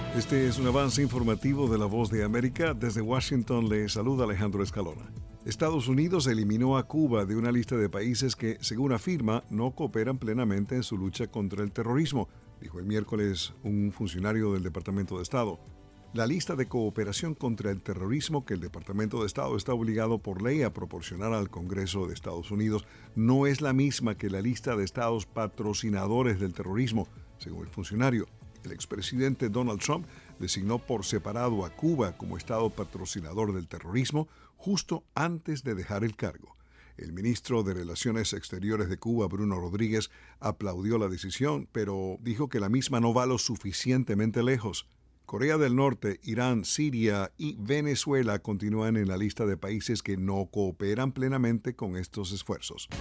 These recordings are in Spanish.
Este es un avance informativo de La Voz de América. Desde Washington le saluda Alejandro Escalona. Estados Unidos eliminó a Cuba de una lista de países que, según afirma, no cooperan plenamente en su lucha contra el terrorismo, dijo el miércoles un funcionario del Departamento de Estado. La lista de cooperación contra el terrorismo que el Departamento de Estado está obligado por ley a proporcionar al Congreso de Estados Unidos no es la misma que la lista de estados patrocinadores del terrorismo, según el funcionario. El expresidente Donald Trump designó por separado a Cuba como estado patrocinador del terrorismo justo antes de dejar el cargo. El ministro de Relaciones Exteriores de Cuba, Bruno Rodríguez, aplaudió la decisión, pero dijo que la misma no va lo suficientemente lejos. Corea del Norte, Irán, Siria y Venezuela continúan en la lista de países que no cooperan plenamente con estos esfuerzos.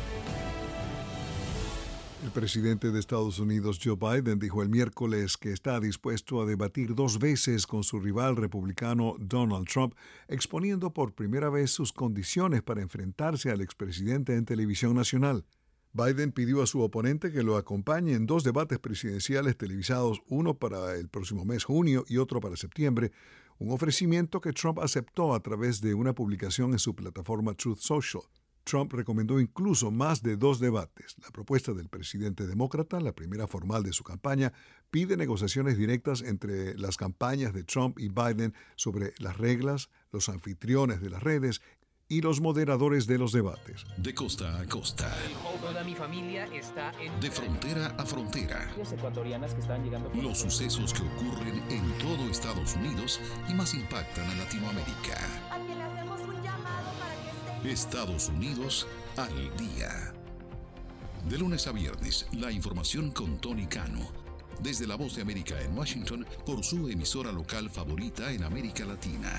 El presidente de Estados Unidos, Joe Biden, dijo el miércoles que está dispuesto a debatir 2 veces con su rival republicano Donald Trump, exponiendo por primera vez sus condiciones para enfrentarse al expresidente en televisión nacional. Biden pidió a su oponente que lo acompañe en 2 debates presidenciales televisados, uno para el próximo mes junio y otro para septiembre, un ofrecimiento que Trump aceptó a través de una publicación en su plataforma Truth Social. Trump recomendó incluso más de 2 debates. La propuesta del presidente demócrata, la primera formal de su campaña, pide negociaciones directas entre las campañas de Trump y Biden sobre las reglas, los anfitriones de las redes y los moderadores de los debates. De costa a costa. Toda mi familia está en... De frontera a frontera. Las ecuatorianas que están llegando... Los sucesos que ocurren en todo Estados Unidos y más impactan a Latinoamérica. A quien le hacemos un llamado para que esté... Estados Unidos al día. De lunes a viernes, la información con Tony Cano. Desde La Voz de América en Washington, por su emisora local favorita en América Latina.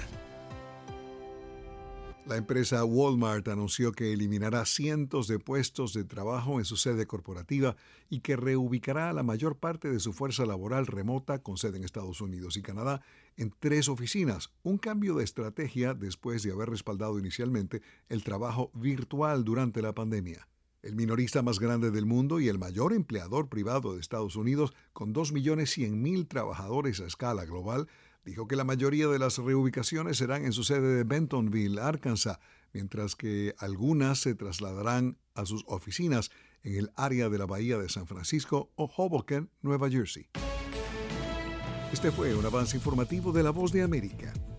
La empresa Walmart anunció que eliminará cientos de puestos de trabajo en su sede corporativa y que reubicará a la mayor parte de su fuerza laboral remota con sede en Estados Unidos y Canadá en 3 oficinas, un cambio de estrategia después de haber respaldado inicialmente el trabajo virtual durante la pandemia. El minorista más grande del mundo y el mayor empleador privado de Estados Unidos, con 2.100.000 trabajadores a escala global, dijo que la mayoría de las reubicaciones serán en su sede de Bentonville, Arkansas, mientras que algunas se trasladarán a sus oficinas en el área de la Bahía de San Francisco o Hoboken, Nueva Jersey. Este fue un avance informativo de La Voz de América.